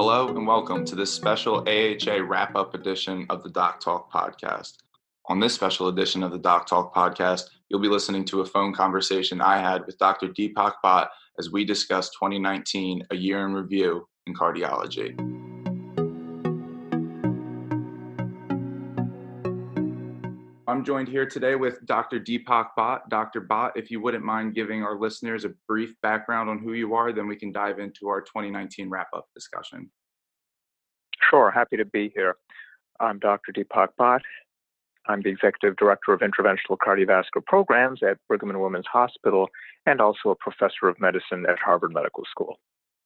Hello and welcome to this special AHA wrap-up edition of the Doc Talk podcast. On this special edition of the Doc Talk podcast, you'll be listening to a phone conversation I had with Dr. Deepak Bhatt as we discuss 2019, a year in review in cardiology. I'm joined here today with Dr. Deepak Bhatt. Dr. Bhatt, if you wouldn't mind giving our listeners a brief background on who you are, then we can dive into our 2019 wrap-up discussion. Sure, happy to be here. I'm Dr. Deepak Bhatt. I'm the Executive Director of Interventional Cardiovascular Programs at Brigham and Women's Hospital and also a Professor of Medicine at Harvard Medical School.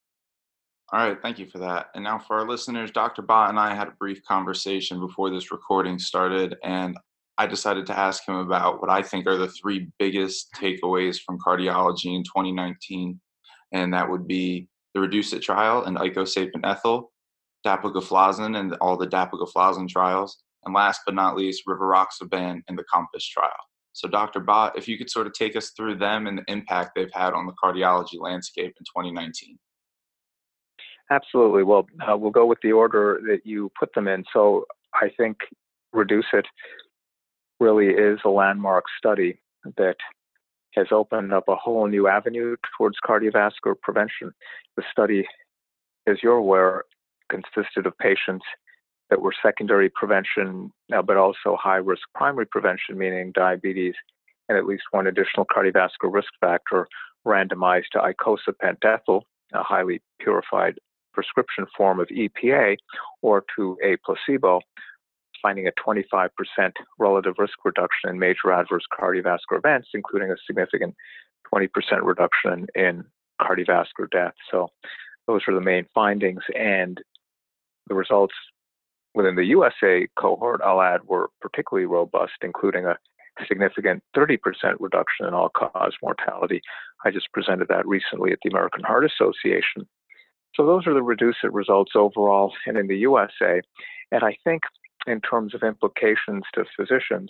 All right, thank you for that. And now for our listeners, Dr. Bhatt and I had a brief conversation before this recording started, and I decided to ask him about what I think are the three biggest takeaways from cardiology in 2019, and that would be the REDUCE-IT trial and icosapent ethyl, dapagliflozin and all the dapagliflozin trials, and last but not least, rivaroxaban and the COMPASS trial. So Dr. Bhatt, if you could sort of take us through them and the impact they've had on the cardiology landscape in 2019. Absolutely. Well, we'll go with the order that you put them in. So I think REDUCE-IT really is a landmark study that has opened up a whole new avenue towards cardiovascular prevention. The study, as you're aware, consisted of patients that were secondary prevention, but also high-risk primary prevention, meaning diabetes and at least one additional cardiovascular risk factor, randomized to icosapent ethyl, a highly purified prescription form of EPA, or to a placebo, finding a 25% relative risk reduction in major adverse cardiovascular events, including a significant 20% reduction in cardiovascular death. So those are the main findings. And the results within the USA cohort, I'll add, were particularly robust, including a significant 30% reduction in all-cause mortality. I just presented that recently at the American Heart Association. So those are the REDUCE-IT results overall and in the USA. And I think in terms of implications to physicians,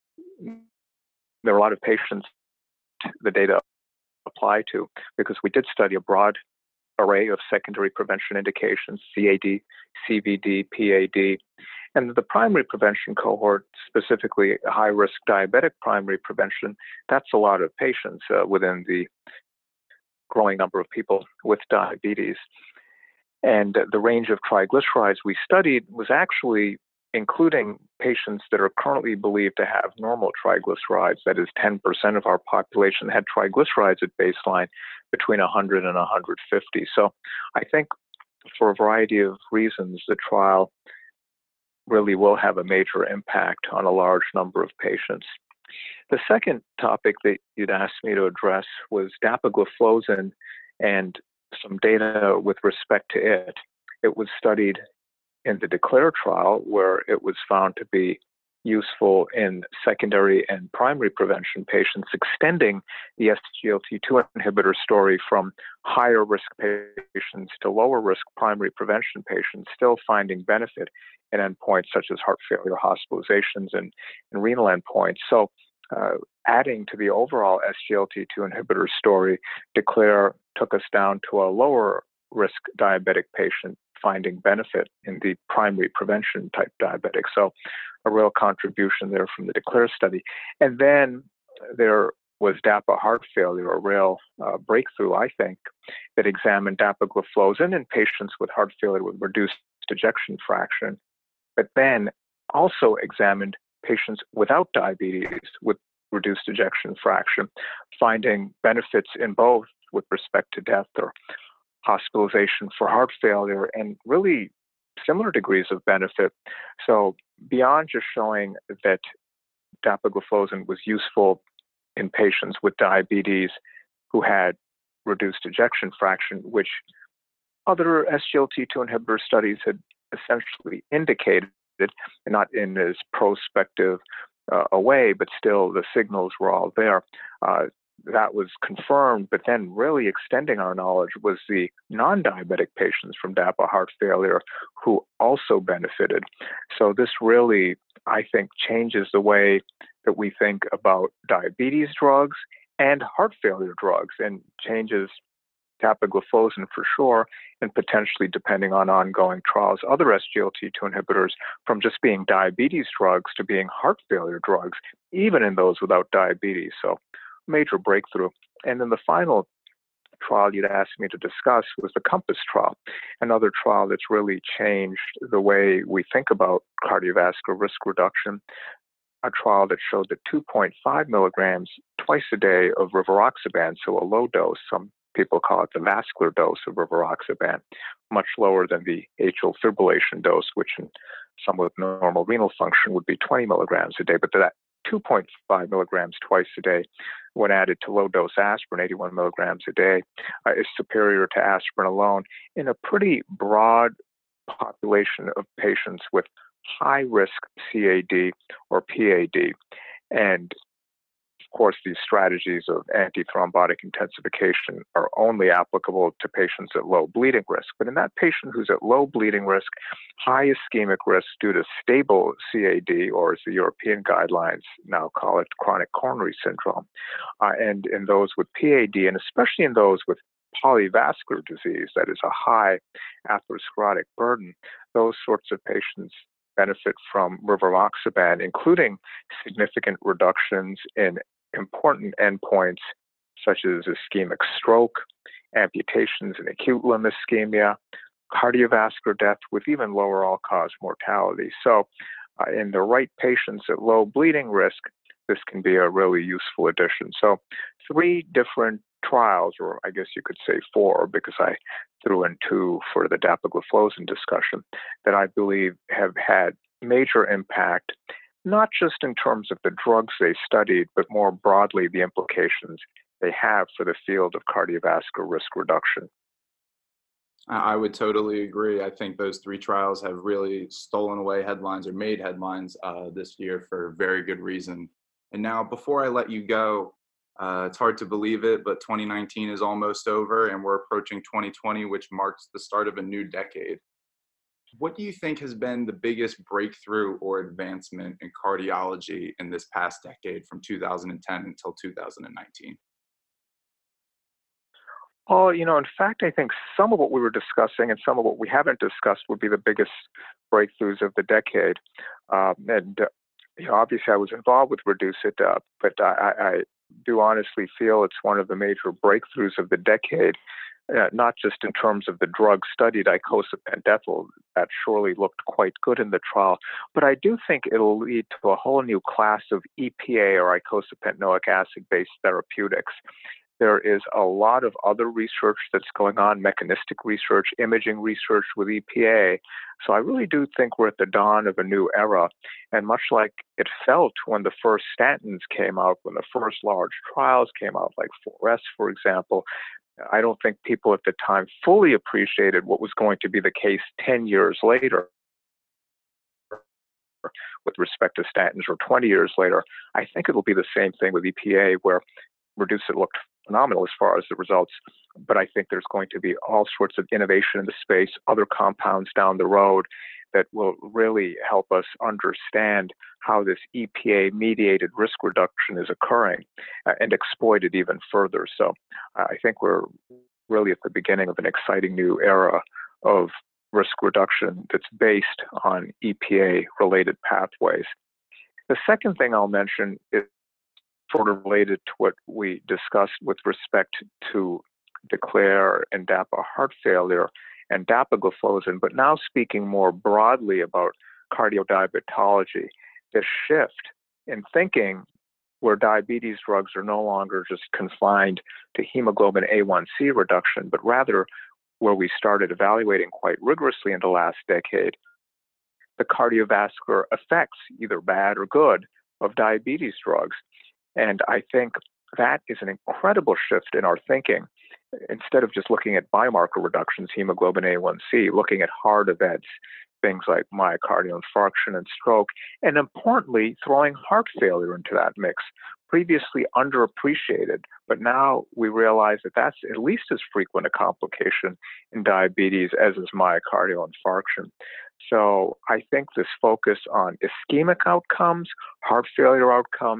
there are a lot of patients the data apply to, because we did study a broad array of secondary prevention indications, CAD, CVD, PAD, and the primary prevention cohort, specifically high-risk diabetic primary prevention, that's a lot of patients within the growing number of people with diabetes. And the range of triglycerides we studied was actually including patients that are currently believed to have normal triglycerides. That is, 10% of our population had triglycerides at baseline between 100 and 150. So I think for a variety of reasons, the trial really will have a major impact on a large number of patients. The second topic that you'd asked me to address was dapagliflozin and some data with respect to it. It was studied in the DECLARE trial, where it was found to be useful in secondary and primary prevention patients, extending the SGLT2 inhibitor story from higher risk patients to lower risk primary prevention patients, still finding benefit in endpoints such as heart failure, hospitalizations, and renal endpoints. So adding to the overall SGLT2 inhibitor story, DECLARE took us down to a lower risk diabetic patient finding benefit in the primary prevention type diabetic. So a real contribution there from the DECLARE study. And then there was DAPA heart failure, a real breakthrough, I think, that examined dapagliflozin in patients with heart failure with reduced ejection fraction, but then also examined patients without diabetes with reduced ejection fraction, finding benefits in both with respect to death or hospitalization for heart failure, and really similar degrees of benefit. So beyond just showing that dapagliflozin was useful in patients with diabetes who had reduced ejection fraction, which other SGLT2 inhibitor studies had essentially indicated, not in as prospective a way, but still the signals were all there. That was confirmed, but then really extending our knowledge was the non-diabetic patients from DAPA heart failure who also benefited. So this really, I think, changes the way that we think about diabetes drugs and heart failure drugs, and changes dapagliflozin for sure, and potentially, depending on ongoing trials, other SGLT2 inhibitors from just being diabetes drugs to being heart failure drugs, even in those without diabetes. So, major breakthrough. And then the final trial you'd asked me to discuss was the COMPASS trial, another trial that's really changed the way we think about cardiovascular risk reduction, a trial that showed that 2.5 milligrams twice a day of rivaroxaban, so a low dose, some people call it the vascular dose of rivaroxaban, much lower than the atrial fibrillation dose, which in someone with normal renal function would be 20 milligrams a day. But that 2.5 milligrams twice a day, when added to low dose aspirin, 81 milligrams a day, is superior to aspirin alone in a pretty broad population of patients with high risk CAD or PAD. And of course, these strategies of antithrombotic intensification are only applicable to patients at low bleeding risk. But in that patient who's at low bleeding risk, high ischemic risk due to stable CAD, or as the European guidelines now call it, chronic coronary syndrome, and in those with PAD, and especially in those with polyvascular disease, that is a high atherosclerotic burden, those sorts of patients benefit from rivaroxaban, including significant reductions in important endpoints such as ischemic stroke, amputations and acute limb ischemia, cardiovascular death with even lower all-cause mortality. So in the right patients at low bleeding risk, this can be a really useful addition. So 3 different trials, or I guess you could say 4, because I threw in 2 for the dapagliflozin discussion, that I believe have had major impact, not just in terms of the drugs they studied, but more broadly the implications they have for the field of cardiovascular risk reduction. I would totally agree. I think those 3 trials have really stolen away headlines, or made headlines this year for very good reason. And now, before I let you go, it's hard to believe it, but 2019 is almost over and we're approaching 2020, which marks the start of a new decade. What do you think has been the biggest breakthrough or advancement in cardiology in this past decade from 2010 until 2019? Oh, in fact, I think some of what we were discussing and some of what we haven't discussed would be the biggest breakthroughs of the decade. Obviously, I was involved with Reduce It, but I do honestly feel it's one of the major breakthroughs of the decade, not just in terms of the drug studied, icosapent ethyl, that surely looked quite good in the trial, but I do think it'll lead to a whole new class of EPA, or icosapent-noic acid-based therapeutics. There is a lot of other research that's going on, mechanistic research, imaging research with EPA. So I really do think we're at the dawn of a new era. And much like it felt when the first statins came out, when the first large trials came out, like 4S, for example, I don't think people at the time fully appreciated what was going to be the case 10 years later with respect to statins, or 20 years later. I think it'll be the same thing with EPA, where Reduce It looked phenomenal as far as the results, but I think there's going to be all sorts of innovation in the space, other compounds down the road that will really help us understand how this EPA-mediated risk reduction is occurring and exploit it even further. So I think we're really at the beginning of an exciting new era of risk reduction that's based on EPA-related pathways. The second thing I'll mention is sort of related to what we discussed with respect to DECLARE and DAPA heart failure and dapagliflozin, but now speaking more broadly about cardiodiabetology, this shift in thinking where diabetes drugs are no longer just confined to hemoglobin A1C reduction, but rather where we started evaluating quite rigorously in the last decade, the cardiovascular effects, either bad or good, of diabetes drugs. And I think that is an incredible shift in our thinking. Instead of just looking at biomarker reductions, hemoglobin A1C, looking at heart events, things like myocardial infarction and stroke, and importantly, throwing heart failure into that mix, previously underappreciated, but now we realize that that's at least as frequent a complication in diabetes as is myocardial infarction. So I think this focus on ischemic outcomes, heart failure outcomes,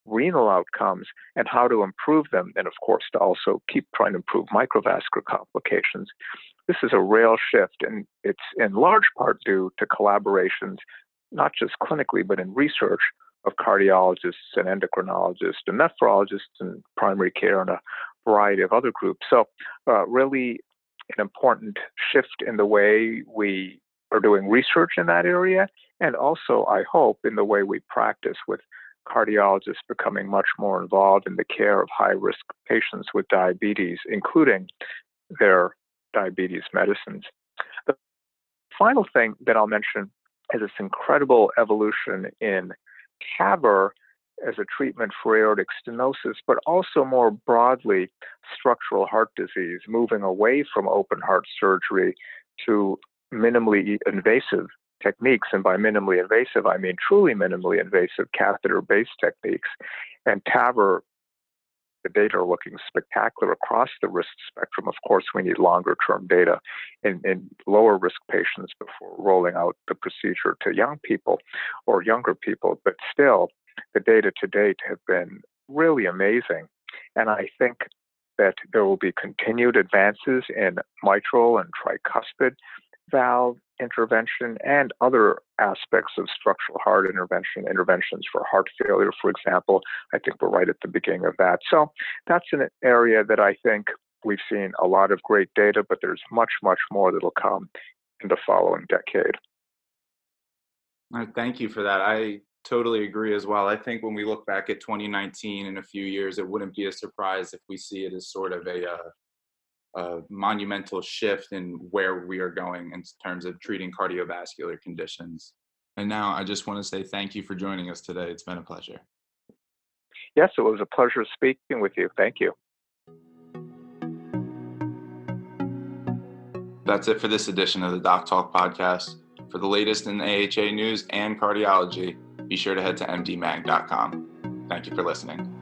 renal outcomes and how to improve them, and of course to also keep trying to improve microvascular complications. This is a real shift, and it's in large part due to collaborations, not just clinically, but in research of cardiologists and endocrinologists and nephrologists and primary care and a variety of other groups. So really an important shift in the way we are doing research in that area, and also, I hope, in the way we practice, with cardiologists becoming much more involved in the care of high-risk patients with diabetes, including their diabetes medicines. The final thing that I'll mention is this incredible evolution in TAVR as a treatment for aortic stenosis, but also more broadly structural heart disease, moving away from open heart surgery to minimally invasive techniques. And by minimally invasive, I mean truly minimally invasive catheter-based techniques. And TAVR, the data are looking spectacular across the risk spectrum. Of course, we need longer-term data in lower risk patients before rolling out the procedure to young people or younger people. But still, the data to date have been really amazing. And I think that there will be continued advances in mitral and tricuspid valve intervention and other aspects of structural heart interventions for heart failure, for example. I think we're right at the beginning of that. So that's an area that I think we've seen a lot of great data, but there's much, much more that'll come in the following decade. Thank you for that. I totally agree as well. I think when we look back at 2019 in a few years, it wouldn't be a surprise if we see it as sort of a monumental shift in where we are going in terms of treating cardiovascular conditions. And now I just want to say thank you for joining us today. It's been a pleasure. Yes, it was a pleasure speaking with you. Thank you. That's it for this edition of the Doc Talk podcast. For the latest in AHA news and cardiology, be sure to head to mdmag.com. Thank you for listening.